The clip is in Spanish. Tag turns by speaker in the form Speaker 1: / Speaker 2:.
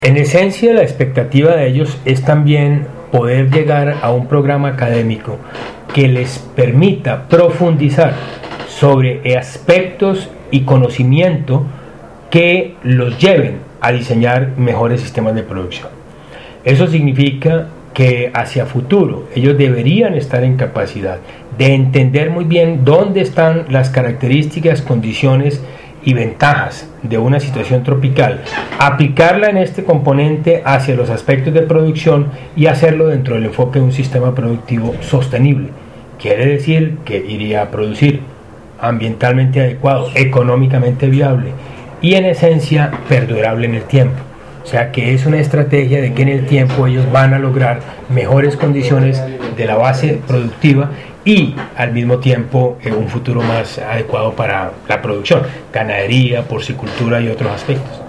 Speaker 1: En esencia, la expectativa de ellos es también poder llegar a un programa académico que les permita profundizar sobre aspectos y conocimiento que los lleven a diseñar mejores sistemas de producción. Eso significa que hacia futuro ellos deberían estar en capacidad de entender muy bien dónde están las características, condiciones y ventajas de una situación tropical, aplicarla en este componente hacia los aspectos de producción y hacerlo dentro del enfoque de un sistema productivo sostenible. Quiere decir que iría a producir ambientalmente adecuado, económicamente viable y en esencia perdurable en el tiempo. O sea que es una estrategia de que en el tiempo ellos van a lograr mejores condiciones de la base productiva y al mismo tiempo un futuro más adecuado para la producción, ganadería, porcicultura y otros aspectos.